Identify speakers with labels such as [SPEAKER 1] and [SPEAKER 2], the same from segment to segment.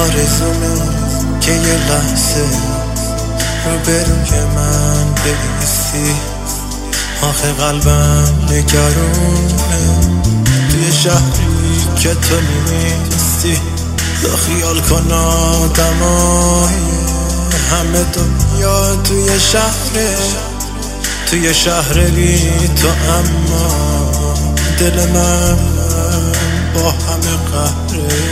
[SPEAKER 1] آرزومه که یه لحظه روبروی من بایستی. آخه قلبم نگرونه توی شهری که تو نیستی. تو خیال کن آدمای همه دنیا توی شهر بی تو، اما دل من با همه قهره.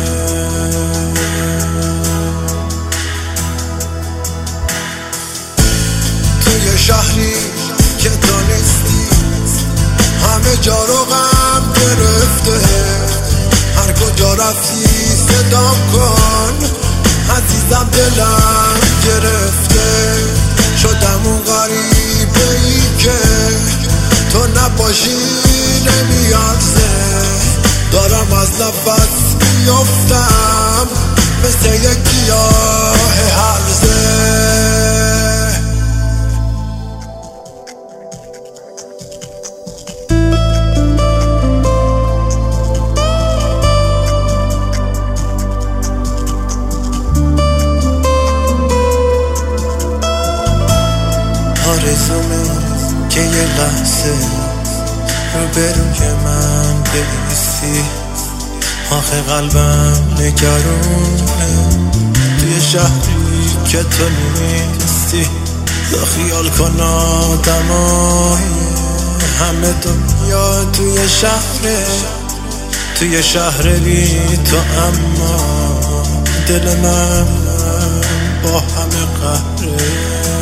[SPEAKER 1] توی شهری که تو نیستی همه جا رو غم گرفته. هر کجا رفتی صدام کن عزیزم، دلم گرفته. شدم اون غریبه ای که تو نباشی نمیارزه. دارم از نفس میافتم مثل یک گیاه هرزه. آرزومه که یه لحظه روبروی من بایستی. آخه قلبم نگرونه توی شهری که تو نیستی. تو خیال کن آدمای همه دنیا توی شهر بی تو، اما دل من با همه قهره.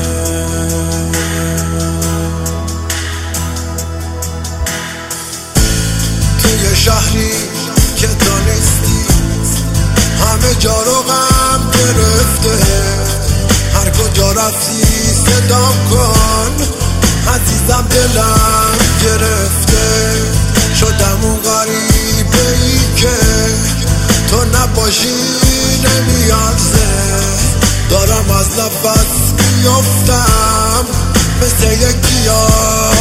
[SPEAKER 1] توی شهری که تو نیستی همه جا رو غم گرفته. هر کجا رفتی صدام کن عزیزم، دلم گرفته. شدم اون غریبه ای که تو نباشی نمیارزه. دارم از نفس میافتم مثل یک گیاه